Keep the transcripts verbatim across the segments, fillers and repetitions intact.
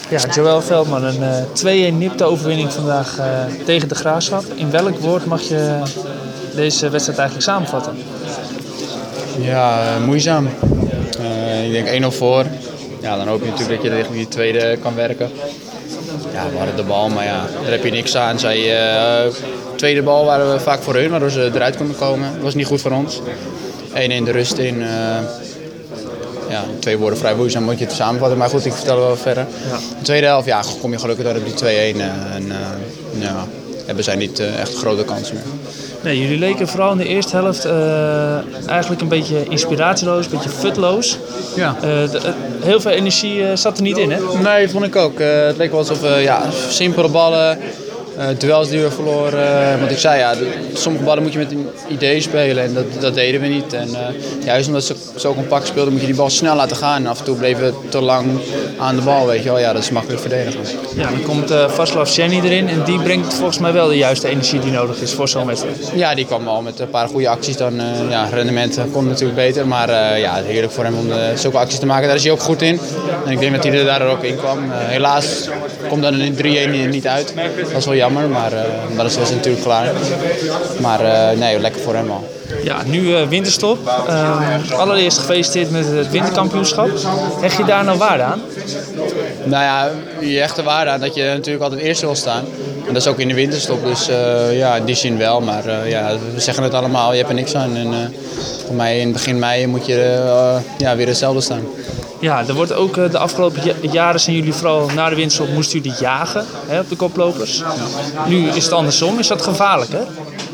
Ja, Joël Veldman, een uh, twee-een nipte overwinning vandaag uh, tegen de Graafschap. In welk woord mag je deze wedstrijd eigenlijk samenvatten? Ja, uh, moeizaam. Uh, ik denk één nul voor. Ja, dan hoop je natuurlijk dat je tegen die tweede kan werken. Ja, we hadden de bal, maar ja, daar heb je niks aan. Zij, uh, tweede bal waren we vaak voor hun, waardoor ze eruit konden komen. Dat was niet goed voor ons. één-één de rust in. Uh, ja, twee woorden vrij moeizaam moet je het samenvatten. Maar goed, ik vertel wel verder. Ja. De tweede helft, ja, kom je gelukkig door op die twee-één. Uh, en uh, ja, hebben zij niet uh, echt grote kansen meer. Nee, jullie leken vooral in de eerste helft uh, eigenlijk een beetje inspiratieloos, een beetje futloos. Ja. Uh, de, uh, heel veel energie uh, zat er niet in, hè? Nee, vond ik ook. Uh, het leek wel alsof uh, ja, simpele ballen, uh, duels die we verloren. Uh, want ik zei, ja, de, sommige ballen moet je met een idee spelen en dat, dat deden we niet. En uh, juist omdat ze zo compact speelden, moet je die bal snel laten gaan. En af en toe bleven we te lang aan de bal, weet je wel. Ja, dat is makkelijk verdedigen. Ja, dan komt uh, Vaslav Černý erin en die brengt volgens mij wel de juiste energie die nodig is voor zo'n wedstrijd. Ja, die kwam al met een paar goede acties. Dan, uh, ja, rendement kon natuurlijk beter, maar uh, ja, heerlijk voor hem om uh, zulke acties te maken. Daar is hij ook goed in. En ik denk dat hij er daar ook in kwam. Uh, helaas komt dan een drie-één niet uit. Dat is wel jammer, maar uh, dat is natuurlijk klaar. Maar uh, nee, lekker voor hem al. Ja, nu uh, winterstop. Uh, allereerst gefeliciteerd met het winterkampioenschap. Hecht je daar nou waarde aan? Nou ja, je hecht er waarde aan dat je natuurlijk altijd eerste wil staan. En dat is ook in de winterstop, dus uh, ja, in die zin wel. Maar uh, ja, we zeggen het allemaal, je hebt er niks aan. En uh, voor mij in begin mei moet je uh, ja, weer hetzelfde staan. Ja, er wordt ook uh, de afgelopen jaren zijn jullie vooral na de winterstop moesten jullie jagen, hè, op de koplopers. Ja. Nu is het andersom. Is dat gevaarlijk, hè?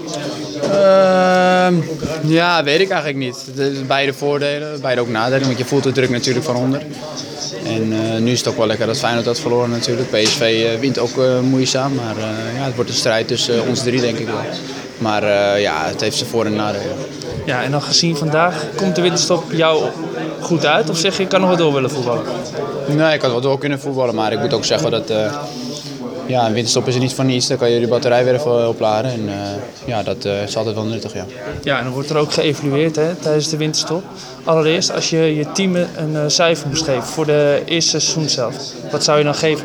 Uh, ja, weet ik eigenlijk niet. Het is beide voordelen, beide ook nadelen. Want je voelt de druk natuurlijk van onder. En uh, nu is het ook wel lekker dat Feyenoord dat verloren natuurlijk. P S V uh, wint ook uh, moeizaam. Maar uh, ja, het wordt een strijd tussen uh, ons drie, denk ik wel. Maar uh, ja, het heeft zijn voor- en nadelen. Ja, en dan gezien vandaag, komt de winterstop jou goed uit? Of zeg je, ik kan nog wel door willen voetballen? Nee, ik had wel door kunnen voetballen. Maar ik moet ook zeggen dat... Uh, Ja, een winterstop is er niet voor niets. Dan kan je de batterij weer even opladen. En uh, ja, dat uh, is altijd wel nuttig, ja. Ja, en dan wordt er ook geëvalueerd hè, tijdens de winterstop. Allereerst, als je je team een uh, cijfer moest geven voor de eerste seizoen zelf. Wat zou je dan geven?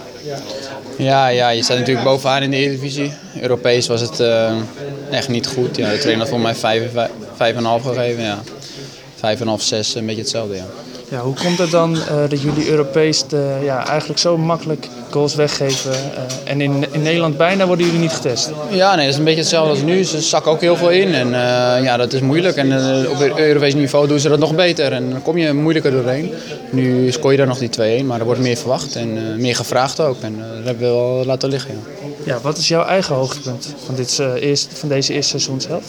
Ja, ja, je staat natuurlijk bovenaan in de Eredivisie. Europees was het uh, echt niet goed. Ja, de trainer had volgens mij vijf komma vijf gegeven. Ja. vijf komma vijf, zes, een beetje hetzelfde, ja. Ja, hoe komt het dan uh, dat jullie Europees de, ja, eigenlijk zo makkelijk goals weggeven uh, en in, in Nederland bijna worden jullie niet getest? Ja, nee, dat is een beetje hetzelfde als nu. Ze zakken ook heel veel in en uh, ja, dat is moeilijk. En uh, op Europees niveau doen ze dat nog beter en dan kom je moeilijker doorheen. Nu scoor je daar nog die twee-één, maar er wordt meer verwacht en uh, meer gevraagd ook. En uh, dat hebben we wel laten liggen. Ja. Ja, wat is jouw eigen hoogtepunt van, dit, uh, eerst, van deze eerste seizoenshelft?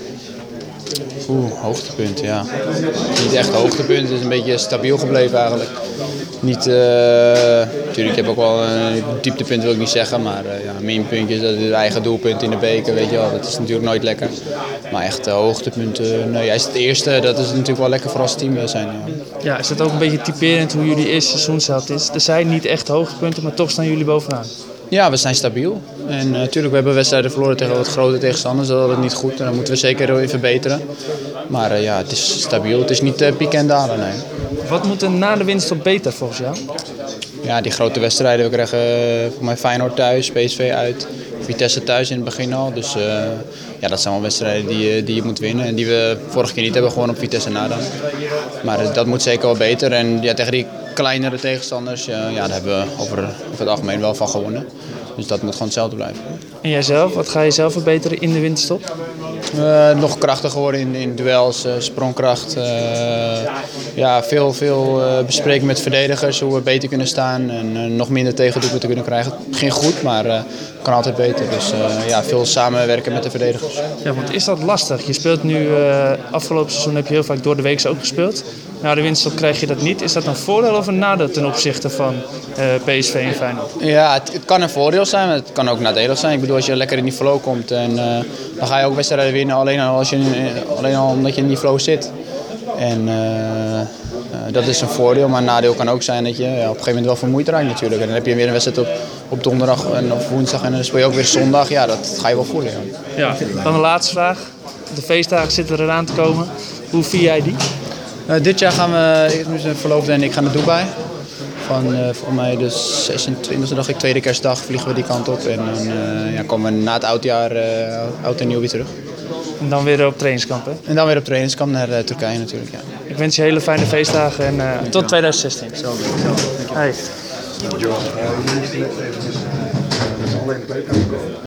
Oeh, hoogtepunt, ja. Niet echt hoogtepunt, het is een beetje stabiel gebleven eigenlijk. Niet, uh, natuurlijk, ik heb ook wel een dieptepunt, wil ik niet zeggen, maar uh, ja, minpuntjes, dat is het eigen doelpunt in de beker, weet je wel. Dat is natuurlijk nooit lekker. Maar echt uh, hoogtepunten, nee, hij is het eerste, dat is natuurlijk wel lekker voor als team wel zijn. Ja. Ja, is dat ook een beetje typerend hoe jullie eerste seizoenshelft is? Er zijn niet echt hoogtepunten, maar toch staan jullie bovenaan. Ja, we zijn stabiel. En natuurlijk, uh, we hebben wedstrijden verloren tegen wat grote tegenstanders. Dat is niet goed en dat moeten we zeker weer verbeteren. Maar uh, ja, het is stabiel. Het is niet uh, pieken en dalen, nee. Wat moet er na de winterstop beter volgens jou? Ja, die grote wedstrijden. We krijgen uh, voor mij Feyenoord thuis, P S V uit, Vitesse thuis in het begin al. Dus uh, ja, dat zijn wel wedstrijden die, uh, die je moet winnen. En die we vorige keer niet hebben, gewoon op Vitesse na dan. Maar uh, dat moet zeker wel beter. En ja, tegen die kleinere tegenstanders, uh, ja, daar hebben we over, over het algemeen wel van gewonnen. Dus dat moet gewoon hetzelfde blijven. En jijzelf, wat ga je zelf verbeteren in de winterstop? Uh, nog krachtiger worden in, in duels, uh, sprongkracht. Uh, ja, veel, veel uh, bespreken met verdedigers, hoe we beter kunnen staan. En uh, nog minder tegendoelpunten kunnen krijgen. Het ging goed, maar uh, kan altijd beter. Dus uh, ja, veel samenwerken met de verdedigers. Ja, want is dat lastig? Je speelt nu, uh, afgelopen seizoen heb je heel vaak door de week ook gespeeld. Na de winterstop krijg je dat niet. Is dat een voordeel of een nadeel ten opzichte van uh, P S V en Feyenoord? Ja, het, het kan een voordeel zijn, maar het kan ook nadelig zijn. Ik bedoel, als je lekker in die flow komt, en, uh, dan ga je ook wedstrijden winnen alleen al, als je, alleen al omdat je in die flow zit. En uh, uh, dat is een voordeel, maar een nadeel kan ook zijn dat je ja, op een gegeven moment wel vermoeid raakt natuurlijk. En dan heb je weer een wedstrijd op, op donderdag en op woensdag en dan speel je ook weer zondag. Ja, dat ga je wel voelen. Ja. Ja, dan de laatste vraag. De feestdagen zitten eraan te komen. Hoe vier jij die? Uh, dit jaar gaan we, ik, mijn verloofde en ik gaan naar Dubai. van uh, voor mij de zesentwintigste dag, ik tweede kerstdag, vliegen we die kant op. En dan uh, ja, komen we na het oudjaar, uh, oud en nieuw weer terug. En dan weer op trainingskamp, hè? En dan weer op trainingskamp naar uh, Turkije natuurlijk, ja. Ik wens je hele fijne feestdagen en uh, tot twintig zestien. Zo, zo. Hey.